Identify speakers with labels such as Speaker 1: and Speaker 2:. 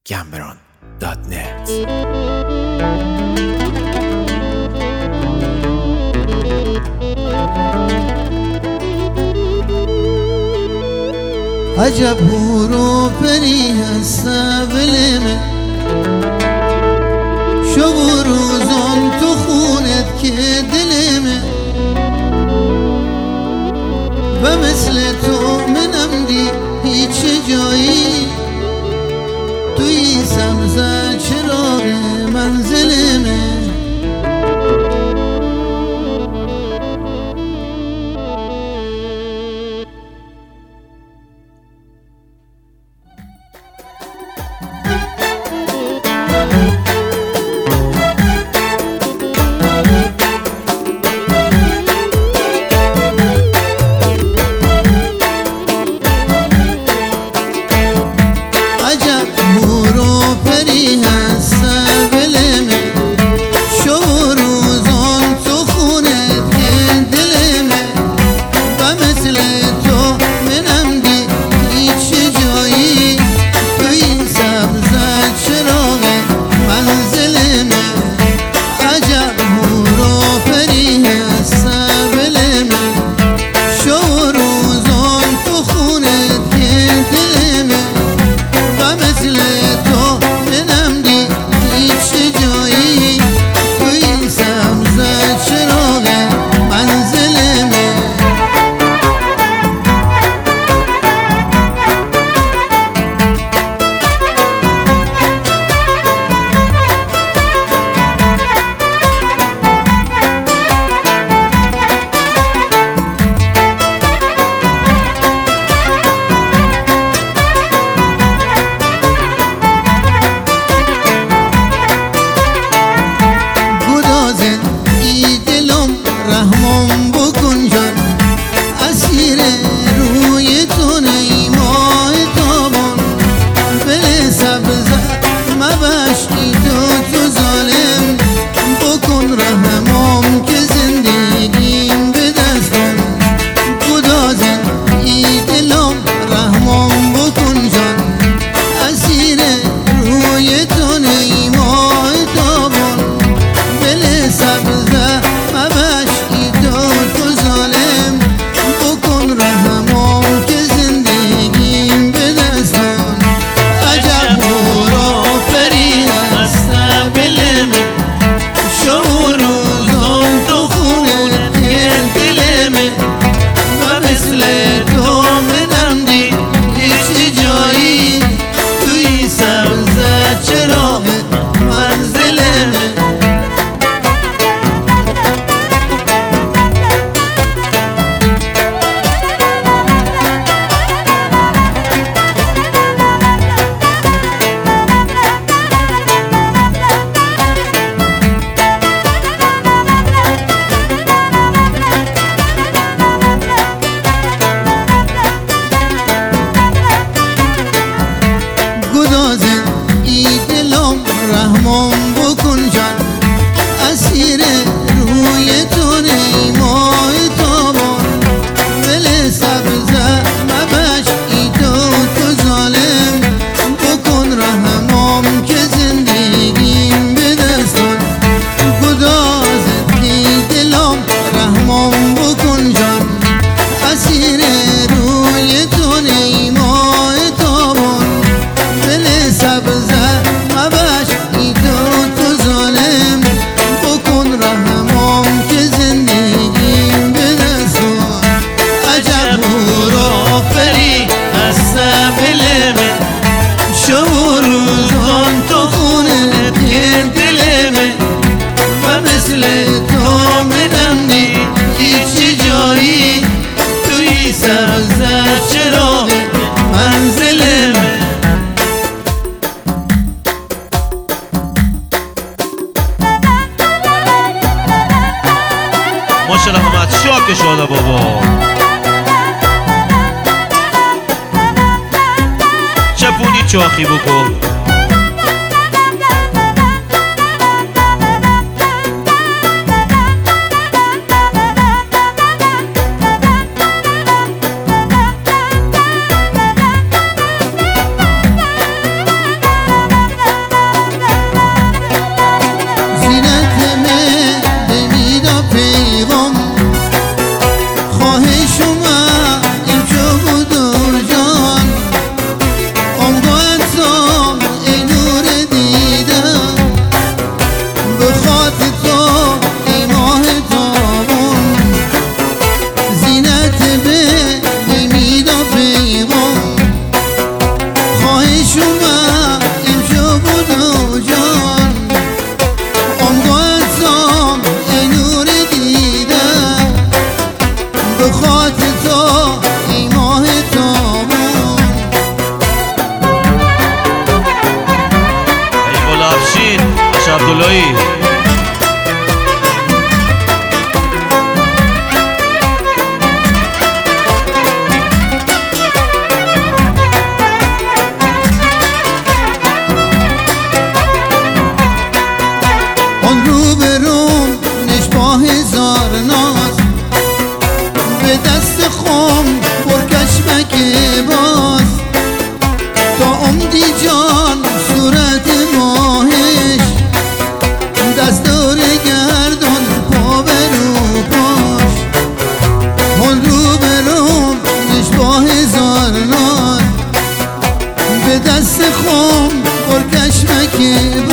Speaker 1: gamberon.net.
Speaker 2: عجب هور و پری هسته بلمه شب و روزان تو خونت که دلمه و مثل تو منم دی هیچ جایی توی سبزه چراغ منزلمه رحمان بکن جان اسیر روی تو نیمای تابان دل سبزه مبش ای تو ظالم بکن رحمان که زندگیم به دستان گدازت ای دلم رحمان بکن جان اسیر روی تو نیمای تابان دل سبزه مبش ای تو ظالم بکن رحمان که زندگیم به دستان عجب را فری هسته بلمه شب روزان تو خونه دیر دلمه و مثل تو منم هیچ جایی توی سبزه چراغ منزلمه
Speaker 3: ماشاءالله محمد شاک شده بابا چپونی چاخی بکن عبداللهی.
Speaker 2: آن رو به روم نش با هزار ناز، به دست خم پرکشمک باز، تا عمدی جان صورت ماهش، دستور گردان پا برو پاش. آن رو به روم نش با هزار ناز، به دست خم پرکشمک